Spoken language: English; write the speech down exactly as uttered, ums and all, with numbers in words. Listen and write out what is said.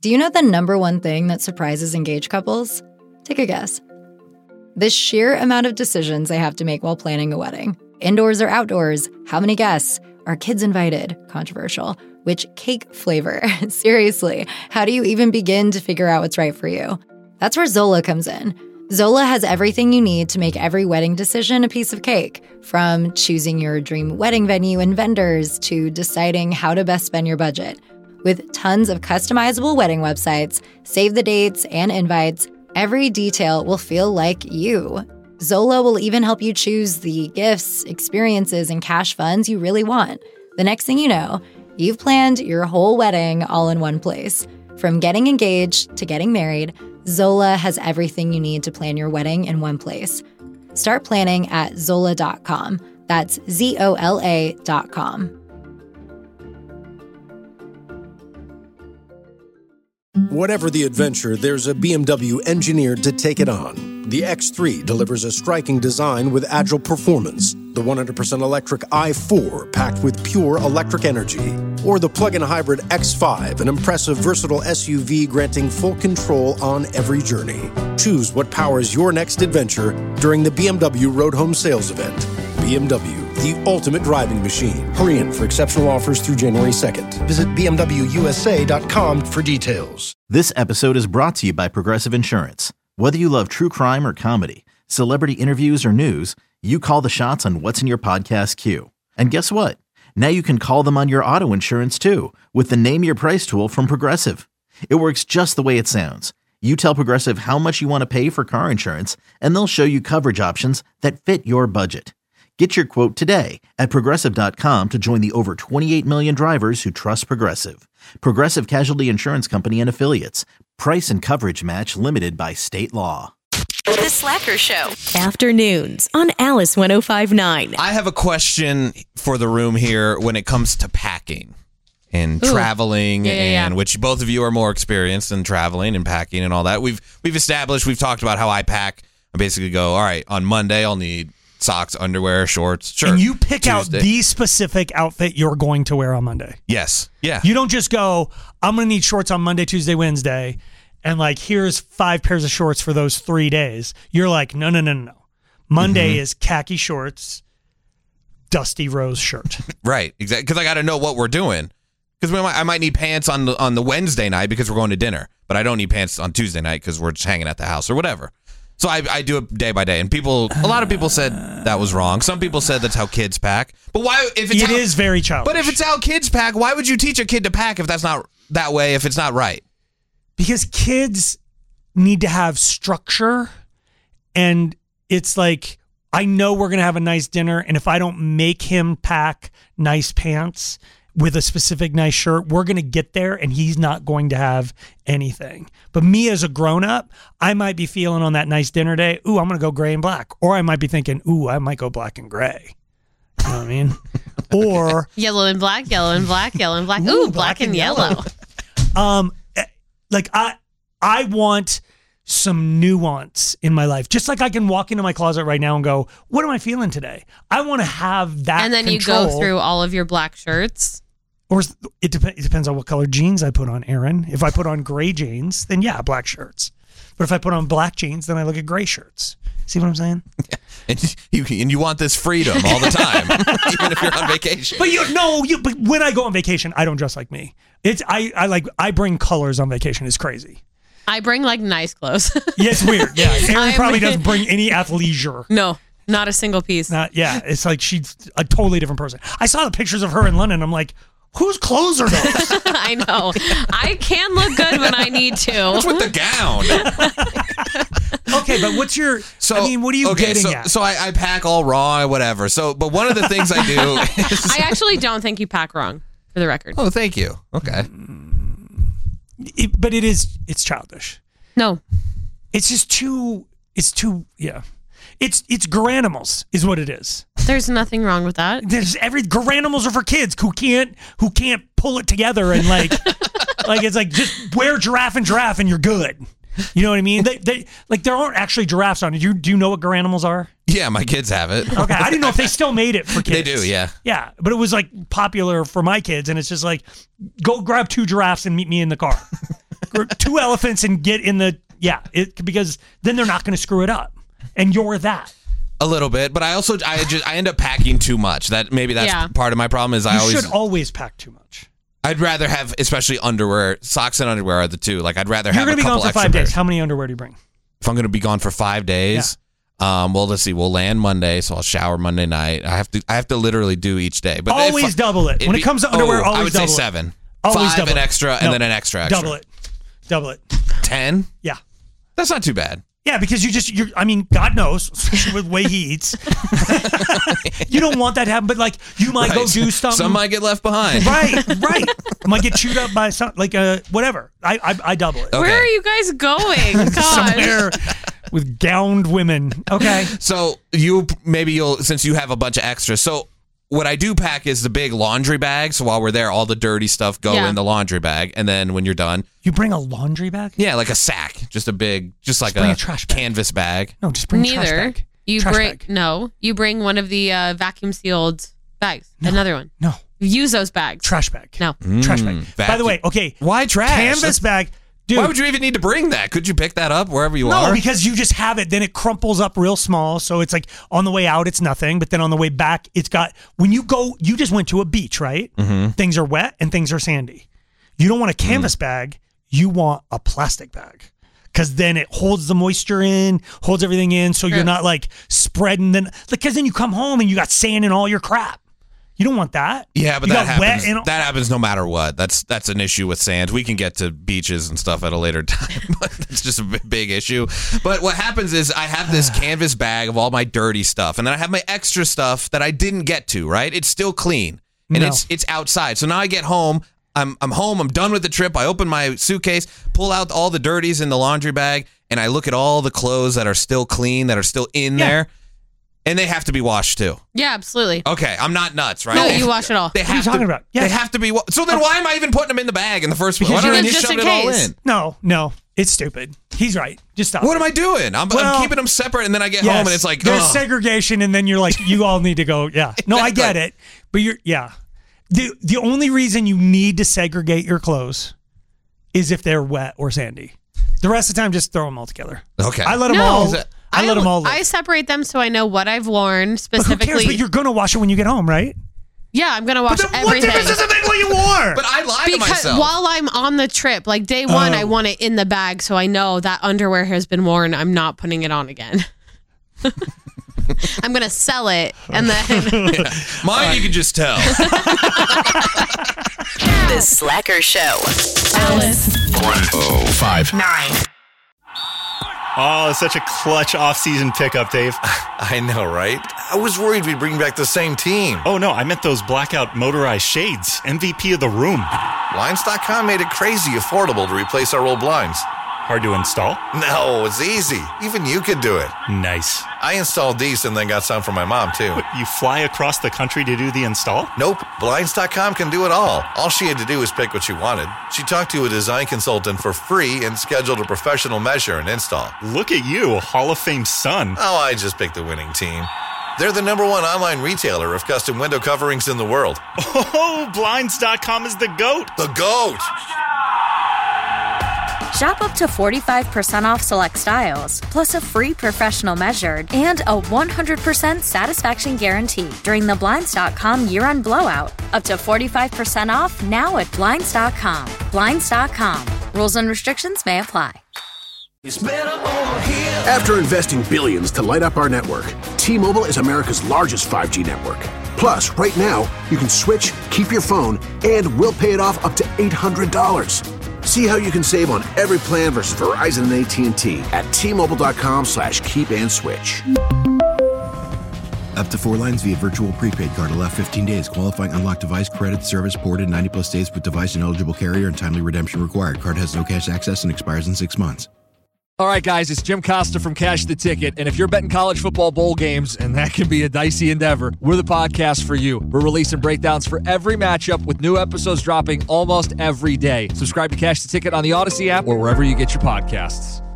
Do you know the number one thing that surprises engaged couples? Take a guess. The sheer amount of decisions they have to make while planning a wedding. Indoors or outdoors? How many guests? Are kids invited? Controversial. Which cake flavor? Seriously, how do you even begin to figure out what's right for you? That's where Zola comes in. Zola has everything you need to make every wedding decision a piece of cake, from choosing your dream wedding venue and vendors to deciding how to best spend your budget. With tons of customizable wedding websites, save the dates, and invites, every detail will feel like you. Zola will even help you choose the gifts, experiences, and cash funds you really want. The next thing you know, you've planned your whole wedding all in one place. From getting engaged to getting married, Zola has everything you need to plan your wedding in one place. Start planning at Zola dot com. That's Z O L A dot com. Whatever the adventure, there's a B M W engineered to take it on. The X three delivers a striking design with agile performance. The one hundred percent electric i four, packed with pure electric energy. Or the plug-in hybrid X five, an impressive, versatile S U V granting full control on every journey. Choose what powers your next adventure during the B M W Road Home Sales Event. B M W, the ultimate driving machine. Hurry in for exceptional offers through January second. Visit B M W U S A dot com for details. This episode is brought to you by Progressive Insurance. Whether you love true crime or comedy, celebrity interviews or news, you call the shots on what's in your podcast queue. And guess what? Now you can call them on your auto insurance too with the Name Your Price tool from Progressive. It works just the way it sounds. You tell Progressive how much you want to pay for car insurance, and they'll show you coverage options that fit your budget. Get your quote today at Progressive dot com to join the over twenty-eight million drivers who trust Progressive. Progressive Casualty Insurance Company and Affiliates. Price and coverage match limited by state law. The Slacker Show. Afternoons on Alice one oh five point nine. I have a question for the room here when it comes to packing and Ooh. traveling, yeah, yeah, and yeah. which both of you are more experienced in traveling and packing and all that. We've we've established, we've talked about how I pack. I basically go, all right, on Monday I'll need socks, underwear, shorts, shirt. And you pick Tuesday. out the specific outfit you're going to wear on Monday. Yes. Yeah. You don't just go, I'm going to need shorts on Monday, Tuesday, Wednesday, and like, here's five pairs of shorts for those three days. You're like, no, no, no, no, no. Monday mm-hmm. is khaki shorts, dusty rose shirt. Right. Exactly. Because I got to know what we're doing. Because I might need pants on the, on the Wednesday night because we're going to dinner, but I don't need pants on Tuesday night because we're just hanging at the house or whatever. So I, I do it day by day, and people, a lot of people said that was wrong. Some people said that's how kids pack. But why, if it's It how, is very childish. But if it's how kids pack, why would you teach a kid to pack if that's not that way, if it's not right? Because kids need to have structure, and it's like, I know we're going to have a nice dinner, and if I don't make him pack nice pants with a specific nice shirt, we're going to get there and he's not going to have anything. But me as a grown-up, I might be feeling on that nice dinner day, ooh, I'm going to go gray and black. Or I might be thinking, ooh, I might go black and gray. You know what I mean? Or yellow and black, yellow and black, yellow and black. Ooh, ooh, black, black and, and yellow. yellow. um, like I, I want some nuance in my life. Just like I can walk into my closet right now and go, what am I feeling today? I want to have that And then control. You go through all of your black shirts. Or it, dep- it depends on what color jeans I put on, Aaron. If I put on gray jeans, then yeah, black shirts. But if I put on black jeans, then I look at gray shirts. See what I'm saying? Yeah. And you and you want this freedom all the time, even if you're on vacation. But you no, you. But when I go on vacation, I don't dress like me. It's I. I like I bring colors on vacation. It's crazy. I bring like nice clothes. Yeah, it's weird. Yeah, Aaron I'm, probably doesn't bring any athleisure. No. Not a single piece. Not, yeah, it's like she's a totally different person. I saw the pictures of her in London. I'm like, whose clothes are those? I know. I can look good when I need to. What's with the gown? Okay, but what's your, so, I mean, what are you okay, getting so, at? So I, I pack all wrong or whatever. So, but one of the things I do is... I actually don't think you pack wrong, for the record. Oh, thank you. Okay. It, but it is, it's childish. No. It's just too, it's too, yeah. It's it's Garanimals is what it is. There's nothing wrong with that. There's every Garanimals are for kids who can't who can't pull it together and like like it's like just wear giraffe and giraffe and you're good. You know what I mean? They, they like there aren't actually giraffes on it. Do you, do you know what Garanimals are? Yeah, my kids have it. Okay, I didn't know if they still made it for kids. They do, yeah. Yeah, but it was like popular for my kids, and it's just like, go grab two giraffes and meet me in the car. screw two elephants and get in the yeah, it, because then they're not going to screw it up, and you're that. A little bit, but I also I just I end up packing too much. That maybe that's Yeah. part of my problem. Is I You always should always pack too much. I'd rather have, especially underwear, socks and underwear are the two. Like I'd rather You're have going a to be couple gone for extra five pairs. days. How many underwear do you bring? If I'm going to be gone for five days, um, well, let's see. We'll land Monday, so I'll shower Monday night. I have to I have to literally do each day. But Always if, double it. it'd When it be- comes to underwear, oh, always I would double say it. seven. Always Five double an it. extra, and No, then an extra extra. Double it. Double it. Ten? Yeah. That's not too bad. Yeah, because you just, you're, I mean, God knows, especially with the way he eats. You don't want that to happen, but like, you might Right. go do something. Some might get left behind. Right, right. Might get chewed up by some, like, uh, whatever. I, I I double it. Okay. Where are you guys going? God. Somewhere with gowned women. Okay. So you maybe you'll since you have a bunch of extras. So what I do pack is the big laundry bag. So while we're there, all the dirty stuff go Yeah. in the laundry bag, and then when you're done, You bring a laundry bag? yeah, like a sack, just a big, just like bring a, a trash bag. canvas bag. No, just bring a trash Neither. bag. You Trash bring bag. no. You bring one of the uh, vacuum sealed bags. Another one. No, Use those bags. trash bag. No. Trash bag. By the vacuum- way, okay. Why trash? Canvas That's- bag. Dude, Why would you even need to bring that? Could you pick that up wherever you no, are? because you just have it. Then it crumples up real small. So it's like on the way out, it's nothing. But then on the way back, it's got, when you go, you just went to a beach, right? Mm-hmm. Things are wet and things are sandy. You don't want a canvas mm. bag. You want a plastic bag. Because then it holds the moisture in, holds everything in. So you're not like spreading. Then, because then you come home and you got sand in all your crap. You don't want that. Yeah, but you that got wet happens. and- that happens no matter what. That's that's an issue with sand. We can get to beaches and stuff at a later time, but it's just a b- big issue. But what happens is I have this canvas bag of all my dirty stuff, and then I have my extra stuff that I didn't get to. Right, it's still clean, and No. it's it's outside. So now I get home. I'm I'm home. I'm done with the trip. I open my suitcase, pull out all the dirties in the laundry bag, and I look at all the clothes that are still clean, that are still in Yeah. there. And they have to be washed too. Yeah, absolutely. Okay, I'm not nuts, right? No, They- you wash it all. They What are you have talking to, about? Yeah. They have to be. wa- So then, why am I even putting them in the bag in the first place? Because Why don't I you're just just shove in it all case. in? No, no, it's stupid. He's right. Just stop. What am I doing? I'm, Well, I'm keeping them separate, and then I get Yes. home, and it's like, there's ugh. segregation, and then you're like, you all need to go. Yeah, no, I get Exactly. it, but you're yeah. The the only reason you need to segregate your clothes is if they're wet or sandy. The rest of the time, just throw them all together. Okay. I let them No. all. Is it- I let them all. Live. I separate them so I know what I've worn but who specifically. cares? But you're gonna wash it when you get home, right? yeah, I'm gonna wash But then what everything. difference does it make what you wore? But I lie to because myself. while I'm on the trip, like day one, Oh. I want it in the bag so I know that underwear has been worn. I'm not putting it on again. I'm gonna sell it and then Mine, you can just tell. The Slacker Show. Alice. oh five Nine. Oh, it's such a clutch off-season pickup, Dave. I know, right? I was worried we'd bring back the same team. Oh, no, I meant those blackout motorized shades. M V P of the room. Blinds dot com made it crazy affordable to replace our old blinds. Hard to install? No, it's easy. Even you could do it. Nice. I installed these and then got some for my mom, too. What, you fly across the country to do the install? Nope, Blinds dot com can do it all. All she had to do was pick what she wanted. She talked to a design consultant for free and scheduled a professional measure and install. Look at you, Hall of Fame son. Oh, I just picked the winning team. They're the number one online retailer of custom window coverings in the world. Oh, Blinds dot com is the GOAT. The GOAT! Shop up to forty-five percent off select styles, plus a free professional measured and a one hundred percent satisfaction guarantee during the Blinds dot com year-end blowout. Up to forty-five percent off now at Blinds dot com. Blinds dot com. Rules and restrictions may apply. After investing billions to light up our network, T-Mobile is America's largest five G network. Plus, right now, you can switch, keep your phone, and we'll pay it off up to eight hundred dollars. See how you can save on every plan versus Verizon and A T and T at T-Mobile.com slash keep and switch. Up to four lines via virtual prepaid card. Allow fifteen days. Qualifying unlocked device credit service ported ninety plus days with device and eligible carrier and timely redemption required. Card has no cash access and expires in six months. All right, guys, it's Jim Costa from Cash the Ticket, and if you're betting college football bowl games, and that can be a dicey endeavor, we're the podcast for you. We're releasing breakdowns for every matchup with new episodes dropping almost every day. Subscribe to Cash the Ticket on the Odyssey app or wherever you get your podcasts.